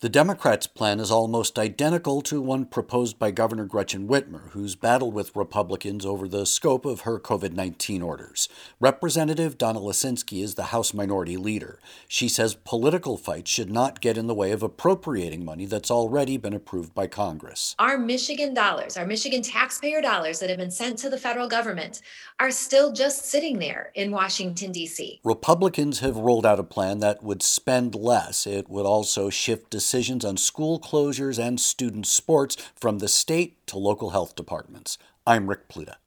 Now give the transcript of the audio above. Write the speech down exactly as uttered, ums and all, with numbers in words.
The Democrats' plan is almost identical to one proposed by Governor Gretchen Whitmer, who's battled with Republicans over the scope of her COVID nineteen orders. Representative Donna Lasinski is the House Minority Leader. She says political fights should not get in the way of appropriating money that's already been approved by Congress. Our Michigan dollars, our Michigan taxpayer dollars that have been sent to the federal government are still just sitting there in Washington, D C. Republicans have rolled out a plan that would spend less. It would also shift decisions on school closures and student sports from the state to local health departments. I'm Rick Pluta.